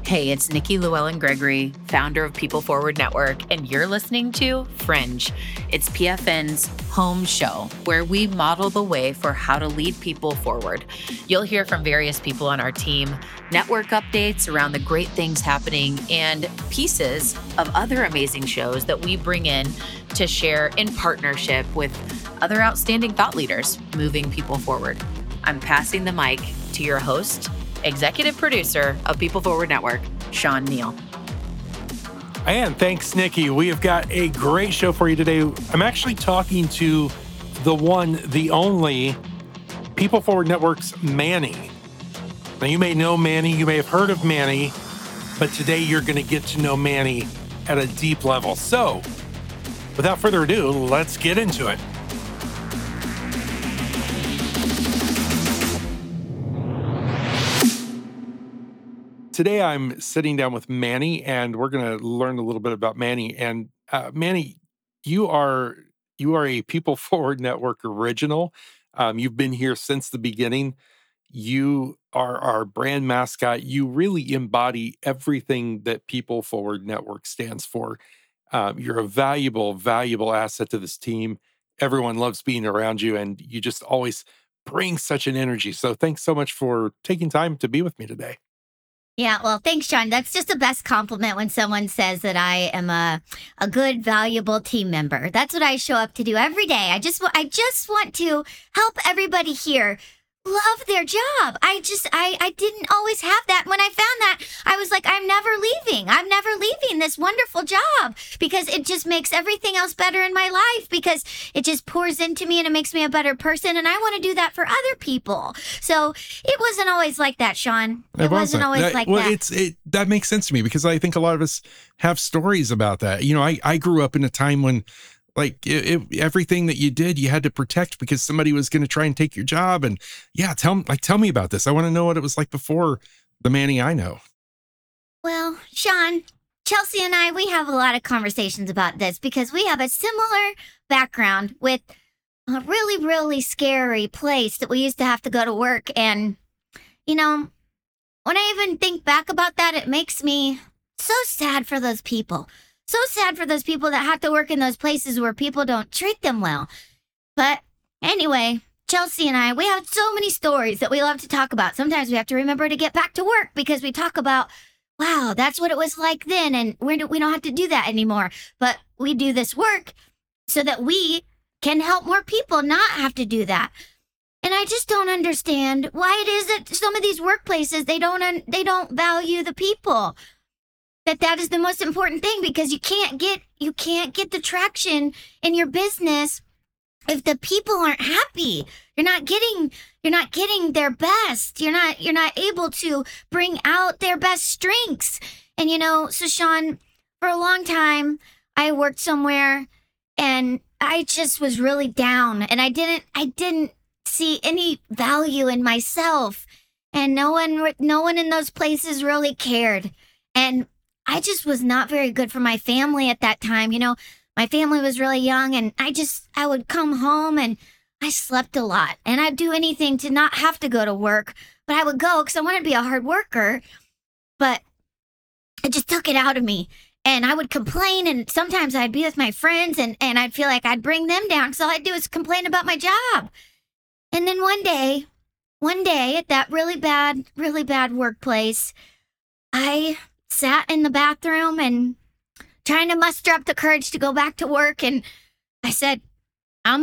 Hey, it's Nikki Llewellyn Gregory, founder of People Forward Network, and you're listening to Fringe. It's PFN's home show where we model the way for how to lead people forward. You'll hear from various people on our team, network updates around the great things happening, and pieces of other amazing shows that we bring in to share in partnership with other outstanding thought leaders moving people forward. I'm passing the mic to your host, executive producer of People Forward Network, Sean Neal. And thanks, Nikki. We have got a great show for you today. I'm actually talking to the one, the only People Forward Network's Manny. Now, you may know Manny, you may have heard of Manny, but today you're going to get to know Manny at a deep level. So, without further ado, let's get into it. Today, I'm sitting down with Manny, and we're going to learn a little bit about Manny. And Manny, you are a People Forward Network original. You've been here since the beginning. You are our brand mascot. You really embody everything that People Forward Network stands for. You're a valuable, valuable asset to this team. Everyone loves being around you, and you just always bring such an energy. So thanks so much for taking time to be with me today. Yeah, well, thanks, Sean. That's just the best compliment when someone says that I am a good, valuable team member. That's what I show up to do every day. I just want to help everybody here love their job. I didn't always have that. When I found that, I was like, I'm never leaving. I'm never leaving this wonderful job because it just makes everything else better in my life because it just pours into me and it makes me a better person. And I want to do that for other people. So it wasn't always like that, Sean. It wasn't always like that. Well, that makes sense to me because I think a lot of us have stories about that. You know, I grew up in a time when everything that you did, you had to protect because somebody was going to try and take your job. And yeah, tell me about this. I want to know what it was like before the Manny I know. Well, Sean, Chelsea and I, we have a lot of conversations about this because we have a similar background with a really, really scary place that we used to have to go to work. And, you know, when I even think back about that, it makes me so sad for those people. So sad for those people that have to work in those places where people don't treat them well. But anyway, Chelsea and I, we have so many stories that we love to talk about. Sometimes we have to remember to get back to work because we talk about, wow, that's what it was like then. And we don't have to do that anymore. But we do this work so that we can help more people not have to do that. And I just don't understand why it is that some of these workplaces, they don't value the people. That is the most important thing because you can't get the traction in your business if the people aren't happy. You're not getting their best. You're not able to bring out their best strengths. And so Sean, for a long time I worked somewhere and I just was really down and I didn't see any value in myself and no one in those places really cared. And I just was not very good for my family at that time. My family was really young and I would come home and I slept a lot and I'd do anything to not have to go to work, but I would go because I wanted to be a hard worker, but it just took it out of me. And I would complain and sometimes I'd be with my friends and I'd feel like I'd bring them down because all I'd do is complain about my job. And then one day at that really bad workplace, I sat in the bathroom and trying to muster up the courage to go back to work. And I said, I'm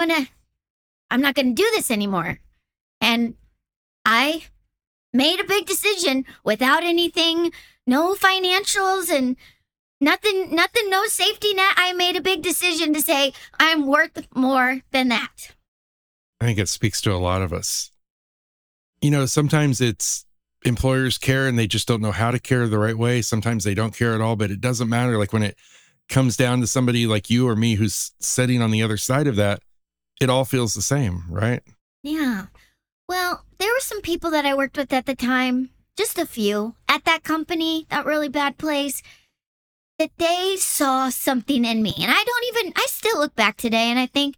not going to do this anymore. And I made a big decision without anything, no financials and nothing, no safety net. I made a big decision to say, I'm worth more than that. I think it speaks to a lot of us. Sometimes it's employers care and they just don't know how to care the right way. Sometimes they don't care at all, but it doesn't matter. Like when it comes down to somebody like you or me who's sitting on the other side of that, it all feels the same, right? Yeah. Well, there were some people that I worked with at the time, just a few, at that company, that really bad place, that they saw something in me. And I still look back today and I think,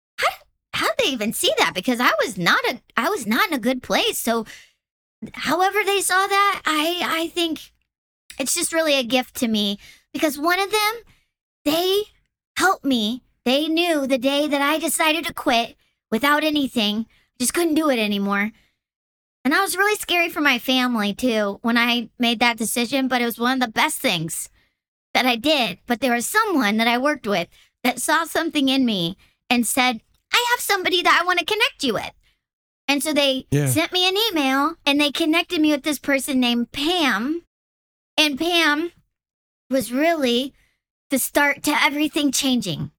how did they even see that? Because I was not in a good place. So however they saw that, I think It's just really a gift to me because one of them, they helped me. They knew the day that I decided to quit without anything, just couldn't do it anymore. And I was really scary for my family too when I made that decision, but it was one of the best things that I did. But there was someone that I worked with that saw something in me and said, I have somebody that I want to connect you with. And so they sent me an email and they connected me with this person named Pam. And Pam was really the start to everything changing.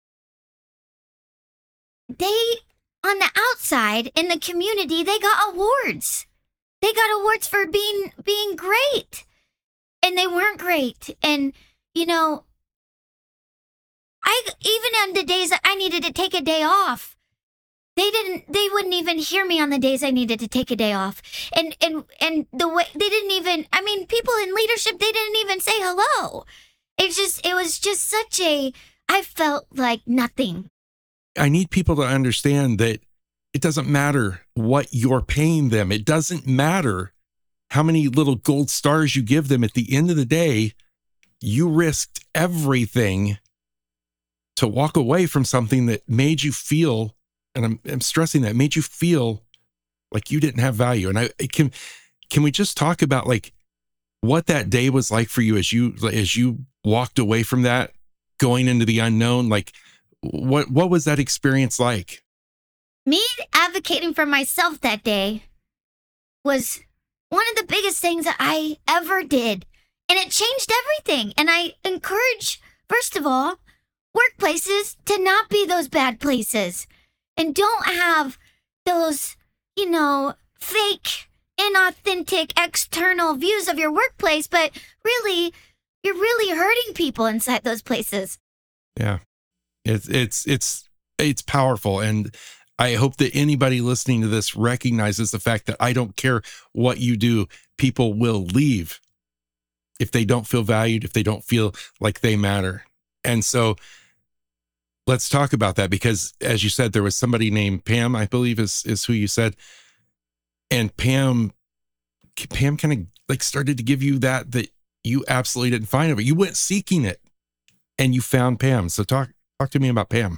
They, on the outside, in the community, they got awards. They got awards for being great. And they weren't great. And, you know, even on the days that I needed to take a day off, they wouldn't even hear me on the days I needed to take a day off. And the way they didn't even, I mean, people in leadership, they didn't even say hello. It was just such I felt like nothing. I need people to understand that it doesn't matter what you're paying them. It doesn't matter how many little gold stars you give them. At the end of the day, you risked everything to walk away from something that made you feel, and I'm stressing that, made you feel like you didn't have value. And can we just talk about like what that day was like for you as you walked away from that, going into the unknown? Like what was that experience like? Me advocating for myself that day was one of the biggest things that I ever did. And it changed everything. And I encourage, first of all, workplaces to not be those bad places. And don't have those, fake, inauthentic, external views of your workplace. But really, you're really hurting people inside those places. Yeah, it's powerful. And I hope that anybody listening to this recognizes the fact that I don't care what you do, people will leave if they don't feel valued, if they don't feel like they matter. And so let's talk about that, because as you said, there was somebody named Pam, I believe is who you said. And Pam kind of like started to give you that you absolutely didn't find it, but you went seeking it and you found Pam. So talk to me about Pam.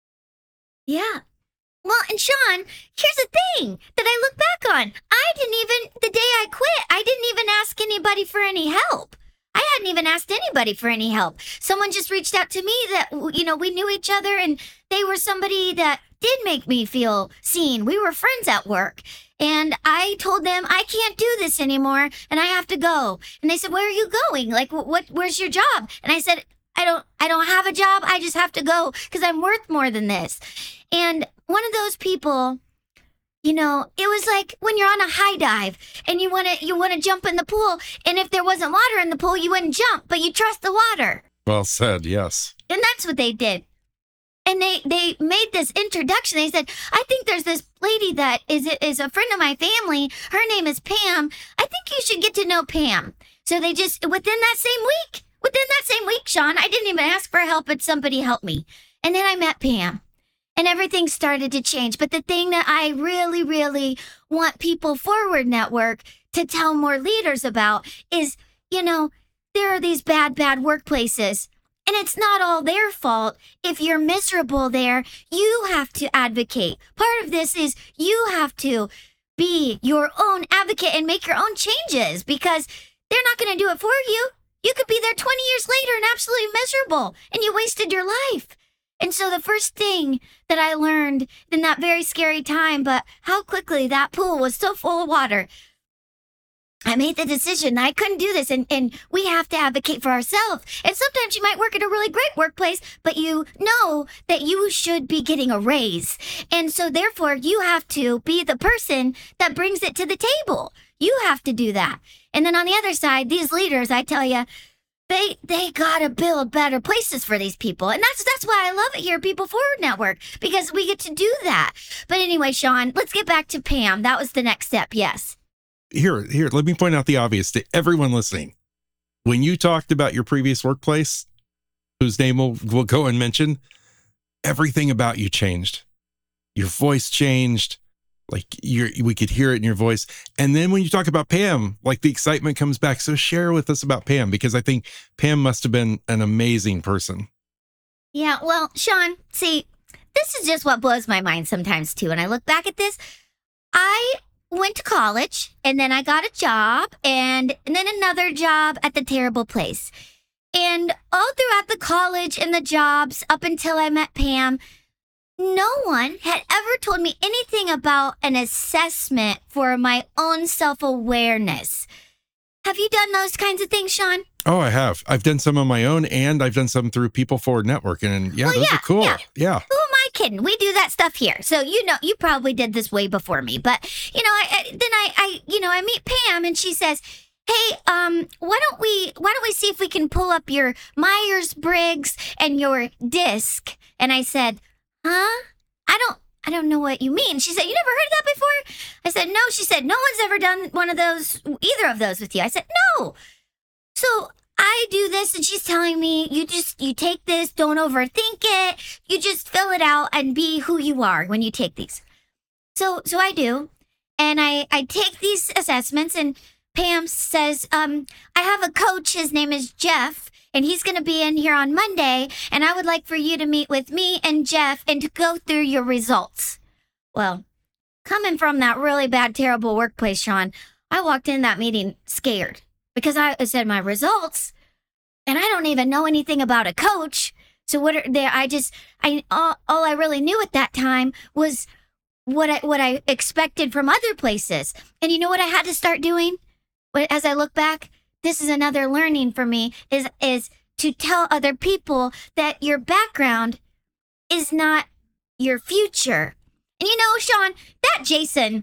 Yeah. Well, and Sean, here's the thing that I look back on. The day I quit, I didn't even ask anybody for any help. I hadn't even asked anybody for any help. Someone just reached out to me that, we knew each other, and they were somebody that did make me feel seen. We were friends at work. And I told them, I can't do this anymore, and I have to go. And they said, where are you going? Like, where's your job? And I said, I don't have a job. I just have to go because I'm worth more than this. And one of those people, it was like when you're on a high dive and you want to jump in the pool, and if there wasn't water in the pool, you wouldn't jump, but you trust the water. Well said, yes. And that's what they did. And they made this introduction. They said, I think there's this lady that is a friend of my family. Her name is Pam. I think you should get to know Pam. So they just, within that same week, Sean, I didn't even ask for help, but somebody helped me. And then I met Pam. And everything started to change. But the thing that I really, really want People Forward Network to tell more leaders about is, there are these bad workplaces. And it's not all their fault. If you're miserable there, you have to advocate. Part of this is you have to be your own advocate and make your own changes, because they're not going to do it for you. You could be there 20 years later and absolutely miserable, and you wasted your life. And so the first thing that I learned in that very scary time, but how quickly that pool was so full of water, I made the decision I couldn't do this, and we have to advocate for ourselves. And sometimes you might work at a really great workplace, but you know that you should be getting a raise. And so therefore, you have to be the person that brings it to the table. You have to do that. And then on the other side, these leaders, I tell you, They gotta build better places for these people. And that's why I love it here at People Forward Network, because we get to do that. But anyway, Sean, let's get back to Pam. That was the next step, yes. Here, let me point out the obvious to everyone listening. When you talked about your previous workplace, whose name we'll go and mention, everything about you changed. Your voice changed. Like we could hear it in your voice. And then when you talk about Pam, like the excitement comes back. So share with us about Pam, because I think Pam must have been an amazing person. Yeah, well, Sean, see, this is just what blows my mind sometimes too. When I look back at this, I went to college and then I got a job and then another job at the terrible place. And all throughout the college and the jobs up until I met Pam, no one had ever told me anything about an assessment for my own self-awareness. Have you done those kinds of things, Sean? Oh, I have. I've done some on my own, and I've done some through People Forward Network. And those are cool. Yeah. Who am I kidding? We do that stuff here. So, you probably did this way before me. But, I meet Pam and she says, hey, why don't we see if we can pull up your Myers-Briggs and your DISC? And I said, huh? I don't know what you mean. She said, you never heard of that before? I said, no. She said, no one's ever done either of those with you. I said, no. So I do this and she's telling me, you take this, don't overthink it. You just fill it out and be who you are when you take these. So I do. And I take these assessments and Pam says, I have a coach. His name is Jeff. And he's going to be in here on Monday, and I would like for you to meet with me and Jeff and to go through your results. Well, coming from that really bad, terrible workplace, Sean, I walked in that meeting scared because I said my results, and I don't even know anything about a coach. So what are they? All I really knew at that time was what I expected from other places. And you know what I had to start doing? As I look back, this is another learning for me is to tell other people that your background is not your future. And Sean, that Jason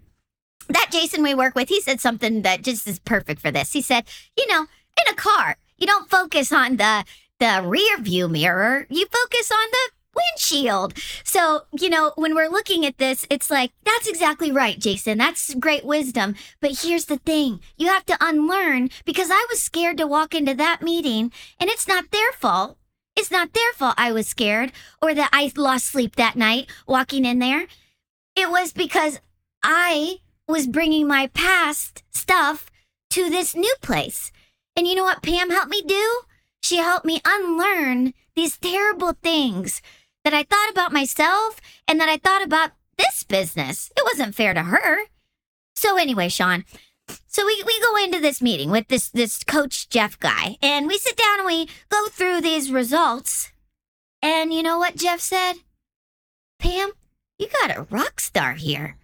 we work with, he said something that just is perfect for this. He said, in a car, you don't focus on the rear view mirror, you focus on the windshield. So, when we're looking at this, it's like, that's exactly right, Jason. That's great wisdom. But here's the thing. You have to unlearn, because I was scared to walk into that meeting, and it's not their fault. It's not their fault I was scared or that I lost sleep that night walking in there. It was because I was bringing my past stuff to this new place. And you know what Pam helped me do? She helped me unlearn these terrible things that I thought about myself and that I thought about this business. It wasn't fair to her. So anyway, Sean, so we go into this meeting with this Coach Jeff guy, and we sit down and we go through these results. And you know what Jeff said? Pam, you got a rock star here.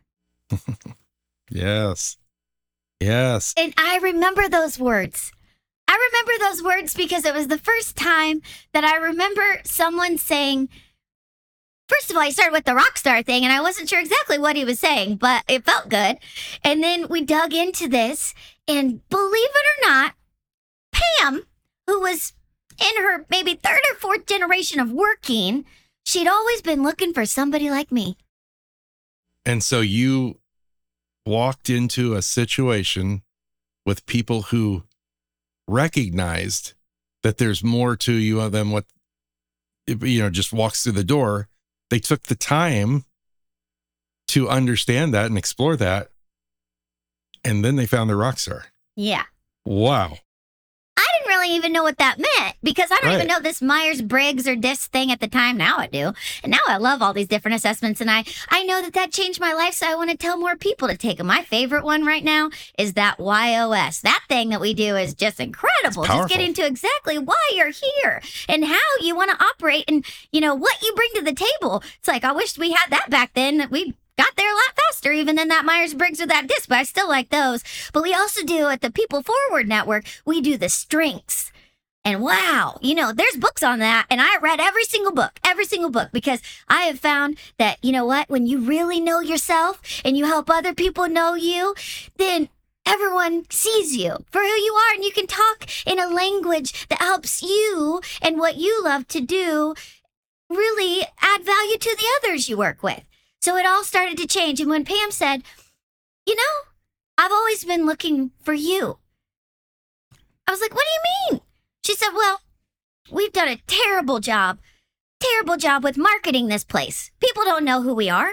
Yes. Yes. And I remember those words. I remember those words because it was the first time that I remember someone saying, first of all, he started with the rock star thing, and I wasn't sure exactly what he was saying, but it felt good. And then we dug into this, and believe it or not, Pam, who was in her maybe third or fourth generation of working, she'd always been looking for somebody like me. And so you walked into a situation with people who recognized that there's more to you than what, just walks through the door. They took the time to understand that and explore that. And then they found the rock star. Yeah. Wow. I didn't really even know what that meant because I don't even know this Myers-Briggs or DISC thing at the time. Now I do. And now I love all these different assessments. And I know that changed my life. So I want to tell more people to take them. My favorite one right now is that YOS. That thing that we do is just incredible. Just getting to exactly why you're here and how you want to operate and, what you bring to the table. It's like, I wish we had that back then. We got there a lot faster even than that Myers-Briggs or that DISC, but I still like those. But we also do at the People Forward Network, we do the strengths. And wow, there's books on that. And I read every single book, because I have found that, when you really know yourself and you help other people know you, then everyone sees you for who you are. And you can talk in a language that helps you and what you love to do really add value to the others you work with. So it all started to change. And when Pam said, I've always been looking for you, I was like, what do you mean? She said, well, we've done a terrible job with marketing this place. People don't know who we are.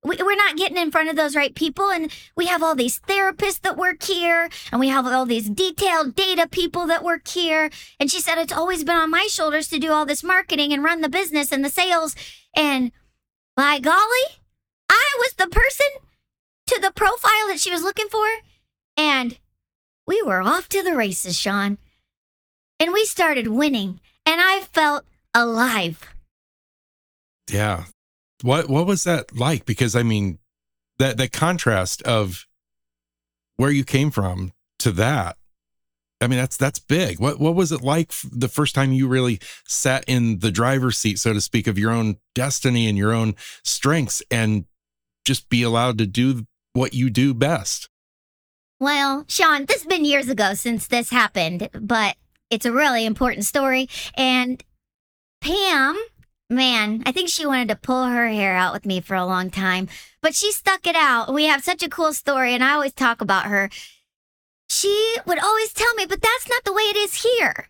we're not getting in front of those right people. And we have all these therapists that work here, and we have all these detailed data people that work here. And she said, it's always been on my shoulders to do all this marketing and run the business and the sales. And by golly, I was the person to the profile that she was looking for. And we were off to the races, Sean. And we started winning, and I felt alive. Yeah. What was that like? Because I mean, that contrast of where you came from to that, I mean, that's big. What was it like the first time you really sat in the driver's seat, so to speak, of your own destiny and your own strengths and just be allowed to do what you do best? Well, Sean, this has been years ago since this happened, but it's a really important story. And Pam, man, I think she wanted to pull her hair out with me for a long time, but she stuck it out. We have such a cool story, and I always talk about her. She would always tell me, but that's not the way it is here.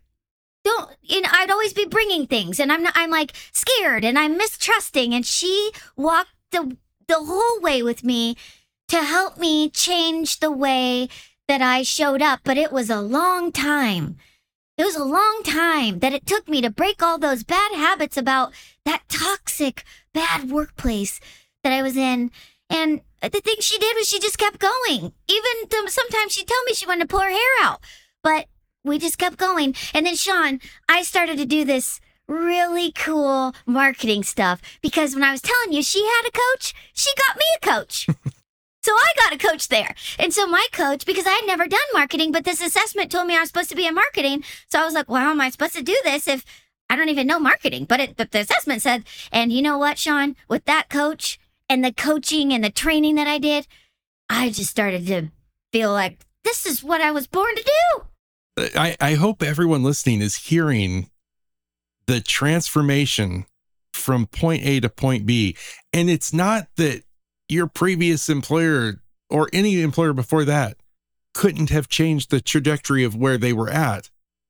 I'd always be bringing things, and I'm like scared, and I'm mistrusting, and she walked the whole way with me to help me change the way that I showed up. But it was a long time. It was a long time that it took me to break all those bad habits about that toxic, bad workplace that I was in. And the thing she did was she just kept going. Even sometimes she'd tell me she wanted to pull her hair out. But we just kept going. And then, Sean, I started to do this really cool marketing stuff. Because when I was telling you she had a coach, she got me a coach. So I got a coach there. And so my coach, because I had never done marketing, but this assessment told me I was supposed to be in marketing. So I was like, well, how am I supposed to do this if I don't even know marketing? But the assessment said, and you know what, Sean, with that coach and the coaching and the training that I did, I just started to feel like this is what I was born to do. I hope everyone listening is hearing the transformation from point A to point B. And it's not that your previous employer or any employer before that couldn't have changed the trajectory of where they were at,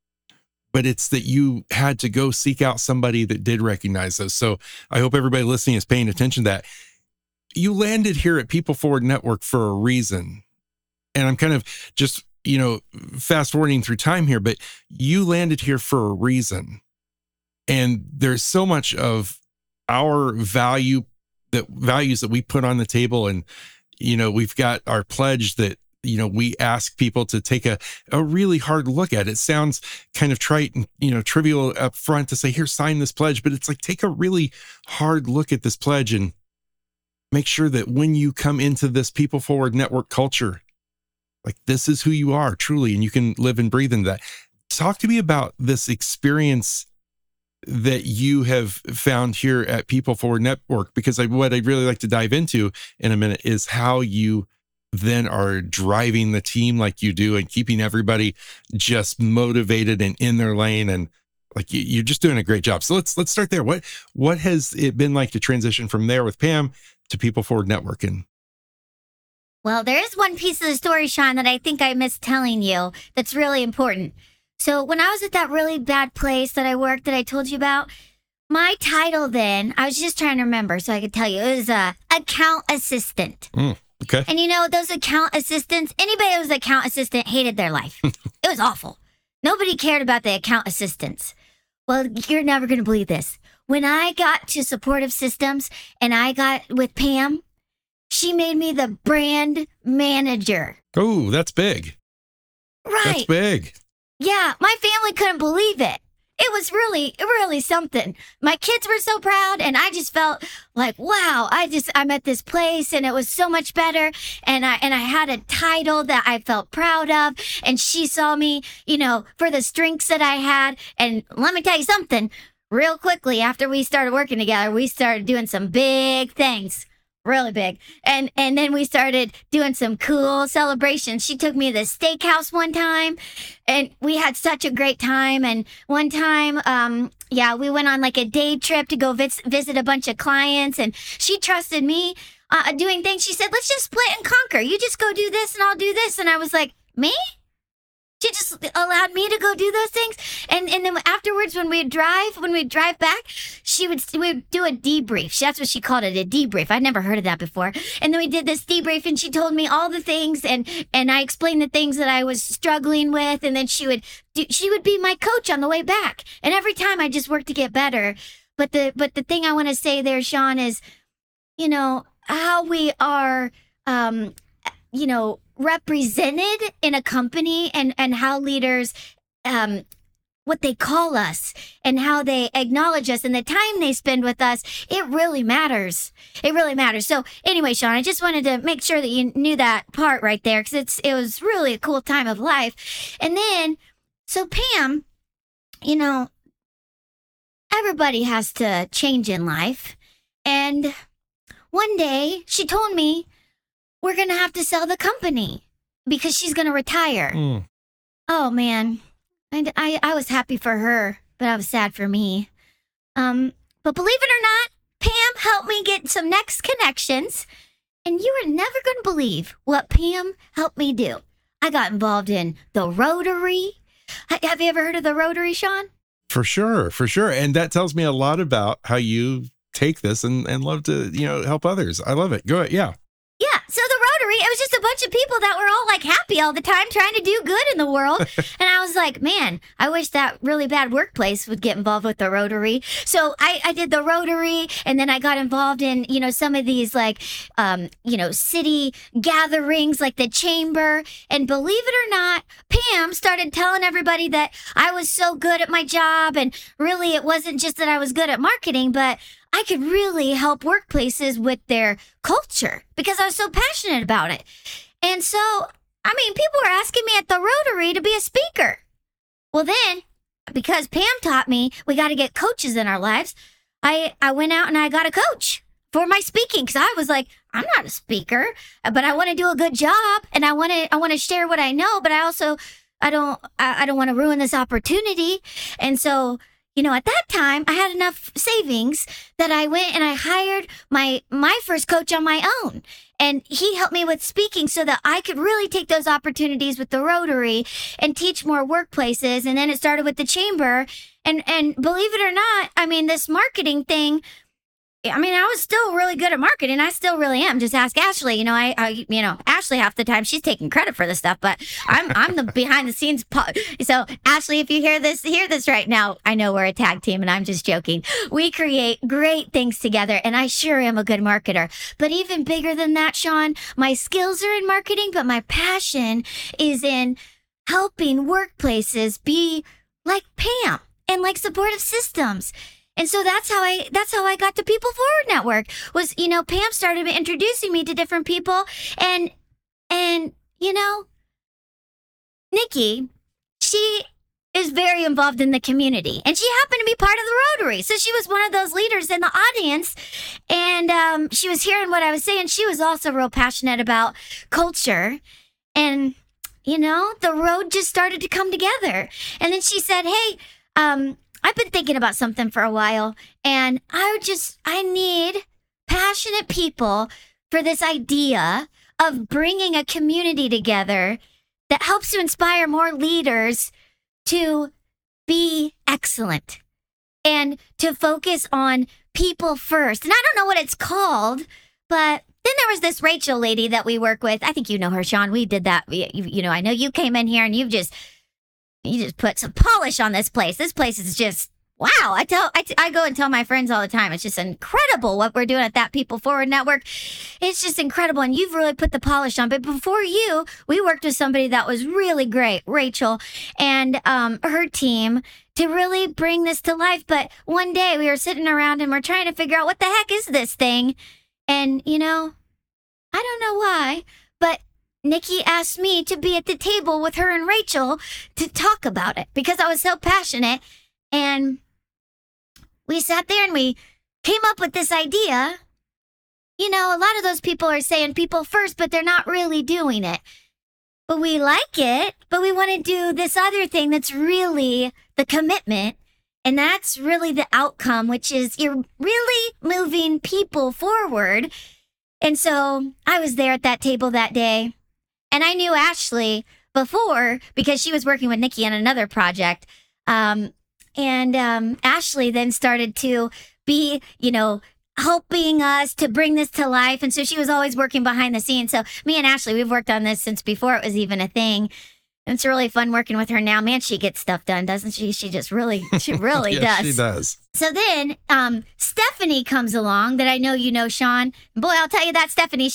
but it's that you had to go seek out somebody that did recognize those. So I hope everybody listening is paying attention to that. You landed here at People Forward Network for a reason. And I'm kind of just, fast forwarding through time here, but you landed here for a reason. And there's so much of our values that we put on the table. And, we've got our pledge that, we ask people to take a really hard look at. It sounds kind of trite and, trivial up front to say, here, sign this pledge. But it's like, take a really hard look at this pledge and make sure that when you come into this People Forward Network culture, like this is who you are truly, and you can live and breathe into that. Talk to me about this experience that you have found here at People Forward Network, because what I'd really like to dive into in a minute is how you then are driving the team like you do and keeping everybody just motivated and in their lane, and like you're just doing a great job. So let's start there. What has it been like to transition from there with Pam to People Forward Network? And well, there is one piece of the story, Sean, that I think I missed telling you that's really important. So when I was at that really bad place that I worked that I told you about, my title then, I was just trying to remember so I could tell you, it was account assistant. Okay. And those account assistants, anybody that was an account assistant hated their life. It was awful. Nobody cared about the account assistants. Well, you're never going to believe this. When I got to supportive systems and I got with Pam, she made me the brand manager. Oh, that's big. Right. That's big. Yeah, my family couldn't believe it. It was really, really something. My kids were so proud, and I just felt like, wow, I'm at this place, and it was so much better. And I had a title that I felt proud of, and she saw me, for the strengths that I had. And let me tell you something, real quickly, after we started working together, we started doing some big things. Really big. And then we started doing some cool celebrations. She took me to the steakhouse one time, and we had such a great time. And one time, we went on like a day trip to go visit a bunch of clients, and she trusted me doing things. She said, let's just split and conquer. You just go do this and I'll do this. And I was like, me? She just allowed me to go do those things. And then afterwards, when we'd drive back, we would do a debrief. That's what she called it, a debrief. I'd never heard of that before. And then we did this debrief, and she told me all the things, and I explained the things that I was struggling with, and then she would be my coach on the way back. And every time I just worked to get better. But the thing I want to say there, Sean, is, how we are, represented in a company, and how leaders, what they call us and how they acknowledge us and the time they spend with us, it really matters. It really matters. So anyway, Sean, I just wanted to make sure that you knew that part right there, because it was really a cool time of life. And then, so Pam, everybody has to change in life. And one day she told me, we're going to have to sell the company because she's going to retire. Oh, man. And I was happy for her, but I was sad for me. But believe it or not, Pam helped me get some next connections. And you are never going to believe what Pam helped me do. I got involved in the Rotary. Have you ever heard of the Rotary, Sean? For sure. And that tells me a lot about how you take this and love to, help others. I love it. Go ahead. Yeah. Yeah. So the Rotary, it was just a bunch of people that were all like happy all the time, trying to do good in the world. And I was like, man, I wish that really bad workplace would get involved with the Rotary. So I did the Rotary, and then I got involved in, some of these like, city gatherings like the Chamber. And believe it or not, Pam started telling everybody that I was so good at my job. And really, it wasn't just that I was good at marketing, but I could really help workplaces with their culture because I was so passionate about it. And so, people were asking me at the Rotary to be a speaker. Well, then, because Pam taught me we got to get coaches in our lives, I went out and I got a coach for my speaking, because I was like, I'm not a speaker, but I want to do a good job, and I want to share what I know, but I don't want to ruin this opportunity. And so, at that time, I had enough savings that I went and I hired my first coach on my own. And he helped me with speaking so that I could really take those opportunities with the Rotary and teach more workplaces. And then it started with the Chamber. And believe it or not, this marketing thing, I was still really good at marketing. I still really am. Just ask Ashley. Ashley half the time she's taking credit for this stuff, but I'm the behind the scenes. So Ashley, if you hear this right now, I know we're a tag team, and I'm just joking. We create great things together, and I sure am a good marketer. But even bigger than that, Sean, my skills are in marketing, but my passion is in helping workplaces be like Pam and like supportive systems. And so that's how I got to People Forward Network. Was, Pam started introducing me to different people, and Nikki, she is very involved in the community, and she happened to be part of the Rotary. So she was one of those leaders in the audience, and she was hearing what I was saying. She was also real passionate about culture, and the road just started to come together. And then she said, hey, I've been thinking about something for a while, and I need passionate people for this idea of bringing a community together that helps to inspire more leaders to be excellent and to focus on people first. And I don't know what it's called, but then there was this Rachel lady that we work with. I think you know her, Sean. We did that. I know you came in here and you just put some polish on this place. This place is just, wow. I go and tell my friends all the time, it's just incredible what we're doing at that People Forward Network. It's just incredible. And you've really put the polish on. But before you, we worked with somebody that was really great, Rachel, and her team, to really bring this to life. But one day we were sitting around and we're trying to figure out what the heck is this thing. And, I don't know why, but Nikki asked me to be at the table with her and Rachel to talk about it because I was so passionate. And we sat there and we came up with this idea. A lot of those people are saying people first, but they're not really doing it. But we like it, but we want to do this other thing that's really the commitment. And that's really the outcome, which is you're really moving people forward. And so I was there at that table that day. And I knew Ashley before because she was working with Nikki on another project. Ashley then started to be, helping us to bring this to life. And so she was always working behind the scenes. So me and Ashley, we've worked on this since before it was even a thing. And it's really fun working with her now. Man, she gets stuff done, doesn't she? She really Yes, does. She does. So then Stephanie comes along that I know you know, Sean. Boy, I'll tell you that Stephanie,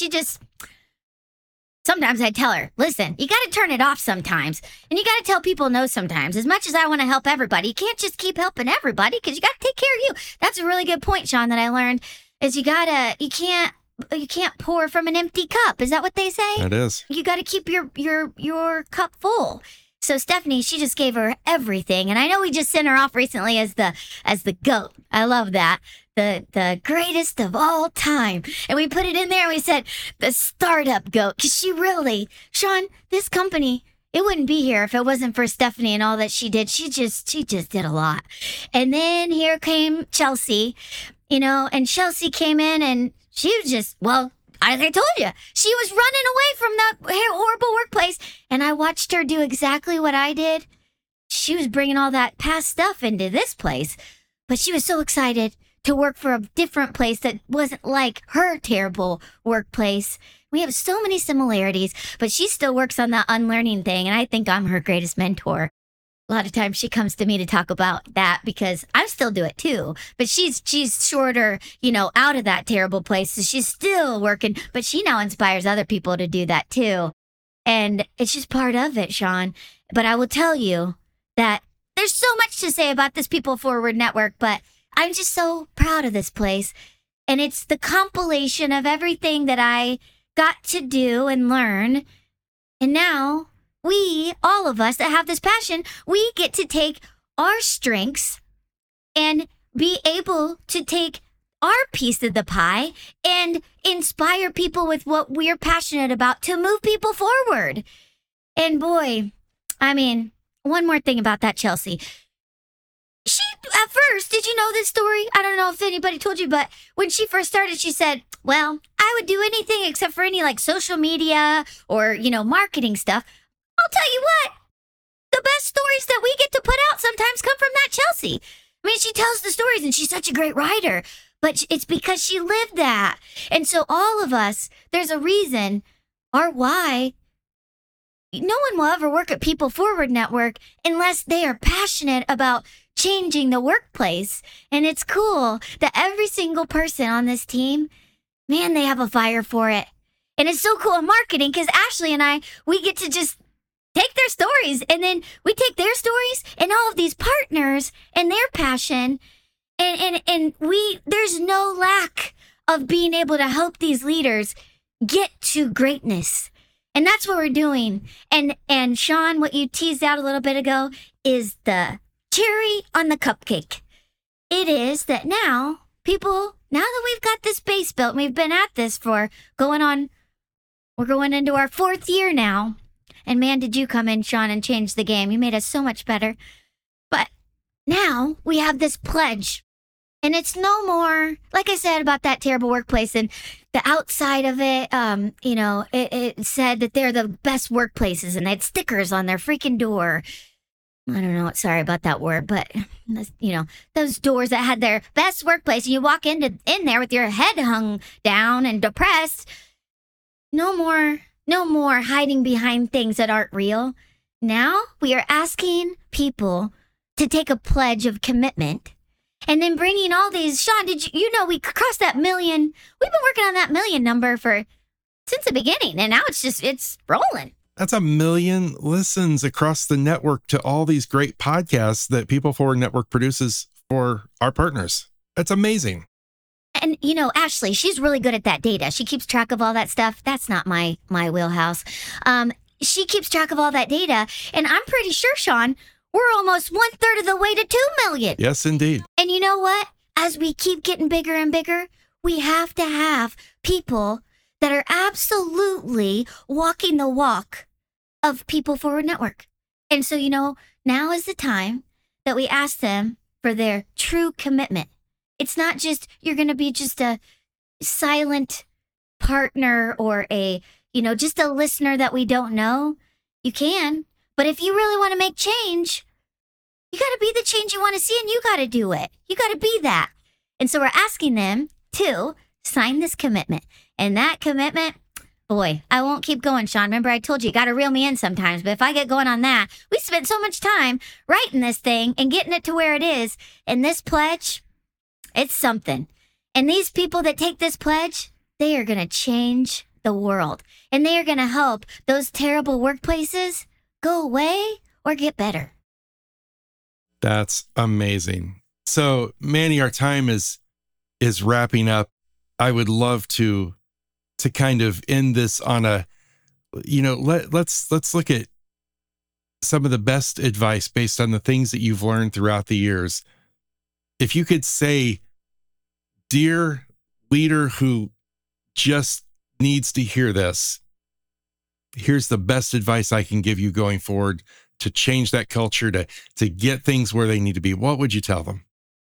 sometimes I tell her, listen, you got to turn it off sometimes. And you got to tell people no sometimes. As much as I want to help everybody, you can't just keep helping everybody because you got to take care of you. That's a really good point, Sean, that I learned is you can't pour from an empty cup. Is that what they say? It is. You got to keep your cup full. So Stephanie, she just gave her everything. And I know we just sent her off recently as the GOAT. I love that. The greatest of all time. And we put it in there and we said the startup GOAT. Because she really, Sean, this company, it wouldn't be here if it wasn't for Stephanie and all that she did. She just did a lot. And then here came Chelsea, and Chelsea came in and she was just, well, as I told you, she was running away from that horrible workplace. And I watched her do exactly what I did. She was bringing all that past stuff into this place. But she was so excited to work for a different place that wasn't like her terrible workplace. We have so many similarities, but she still works on that unlearning thing. And I think I'm her greatest mentor. A lot of times she comes to me to talk about that because I still do it too. But she's shorter, out of that terrible place. So she's still working, but she now inspires other people to do that too. And it's just part of it, Sean. But I will tell you that there's so much to say about this People Forward Network, but I'm just so proud of this place. And it's the compilation of everything that I got to do and learn. And now we, all of us that have this passion, we get to take our strengths and be able to take our piece of the pie and inspire people with what we're passionate about to move people forward. And boy, one more thing about that Chelsea. She, at first, did you know this story? I don't know if anybody told you, but when she first started, she said, well, I would do anything except for any social media or, marketing stuff. I'll tell you what, the best stories that we get to put out sometimes come from that Chelsea. She tells the stories and she's such a great writer, but it's because she lived that. And so all of us, there's a reason or why no one will ever work at People Forward Network unless they are passionate about changing the workplace. And it's cool that every single person on this team, man, they have a fire for it. And it's so cool in marketing because Ashley and I, we get to just take their stories and then we take their stories and all of these partners and their passion and there's no lack of being able to help these leaders get to greatness. And that's what we're doing. And Sean, what you teased out a little bit ago is the cherry on the cupcake. It is that now that we've got this base built, we've been at this we're going into our 4th year now. And man, did you come in, Sean, and change the game. You made us so much better. But now we have this pledge. And it's no more, like I said about that terrible workplace and the outside of it, it said that they're the best workplaces and they had stickers on their freaking door. I don't know. Sorry about that word, but, those doors that had their best workplace. And you walk in there with your head hung down and depressed. No more hiding behind things that aren't real. Now we are asking people to take a pledge of commitment and then bringing all these. Sean, did you know we crossed that million? We've been working on that million number since the beginning, and now it's rolling. That's 1 million listens across the network to all these great podcasts that People Forward Network produces for our partners. That's amazing. And, Ashley, she's really good at that data. She keeps track of all that stuff. That's not my wheelhouse. She keeps track of all that data. And I'm pretty sure, Sean, we're almost 1/3 of the way to 2 million. Yes, indeed. And you know what? As we keep getting bigger and bigger, we have to have people that are absolutely walking the walk of People Forward Network. And so, now is the time that we ask them for their true commitment. It's not just, you're going to be just a silent partner or just a listener that we don't know. You can. But if you really want to make change, you got to be the change you want to see, and you got to do it. You got to be that. And so we're asking them to sign this commitment. And that commitment, boy, I won't keep going, Sean. Remember, I told you got to reel me in sometimes. But if I get going on that, we spent so much time writing this thing and getting it to where it is. And this pledge, it's something. And these people that take this pledge, they are going to change the world. And they are going to help those terrible workplaces go away or get better. That's amazing. So, Manny, our time is wrapping up. I would love to kind of end this on a, let's look at some of the best advice based on the things that you've learned throughout the years. If you could say, dear leader who just needs to hear this, here's the best advice I can give you going forward to change that culture, to get things where they need to be, what would you tell them?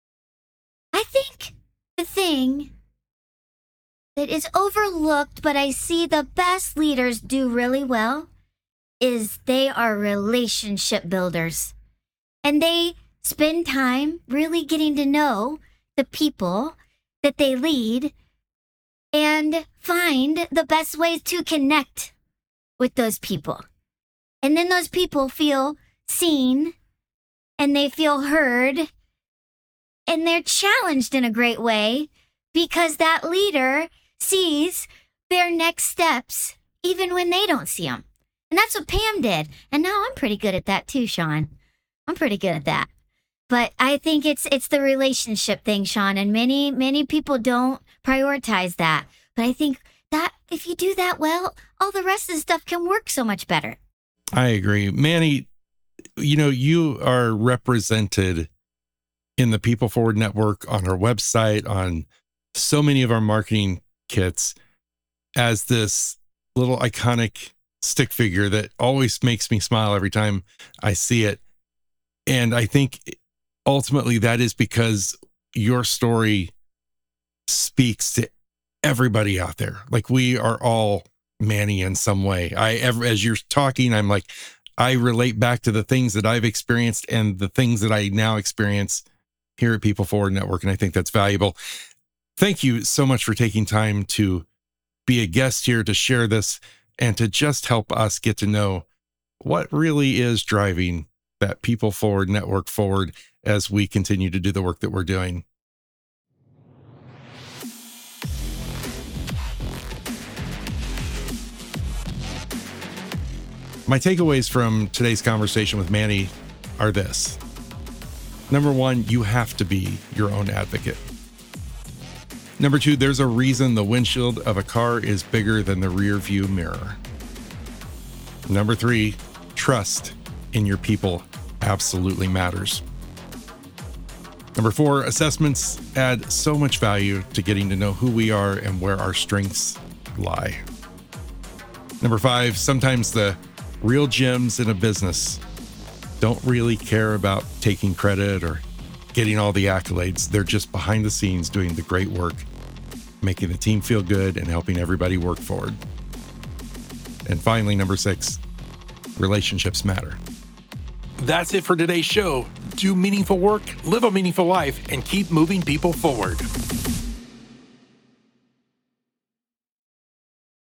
I think the thing that is overlooked, but I see the best leaders do really well, is they are relationship builders. And they spend time really getting to know the people that they lead and find the best ways to connect with those people. And then those people feel seen and they feel heard and they're challenged in a great way because that leader sees their next steps even when they don't see them. And that's what Pam did. And now I'm pretty good at that too, Sean. I'm pretty good at that. But I think it's the relationship thing, Sean, and many people don't prioritize that. But I think that if you do that well, all the rest of the stuff can work so much better. I agree. Manny, you are represented in the People Forward Network, on our website, on so many of our marketing kits as this little iconic stick figure that always makes me smile every time I see it. And I think ultimately that is because your story speaks to everybody out there. Like, we are all Manny in some way. As you're talking, I'm like, I relate back to the things that I've experienced and the things that I now experience here at People Forward Network. And I think that's valuable. Thank you so much for taking time to be a guest here, to share this, and to just help us get to know what really is driving that People Forward Network forward as we continue to do the work that we're doing. My takeaways from today's conversation with Manny are this. Number one, you have to be your own advocate. Number two, there's a reason the windshield of a car is bigger than the rear view mirror. Number three, trust in your people absolutely matters. Number four, assessments add so much value to getting to know who we are and where our strengths lie. Number five, sometimes the real gems in a business don't really care about taking credit or getting all the accolades. They're just behind the scenes doing the great work, making the team feel good and helping everybody work forward. And finally, number six, relationships matter. That's it for today's show. Do meaningful work, live a meaningful life, and keep moving people forward.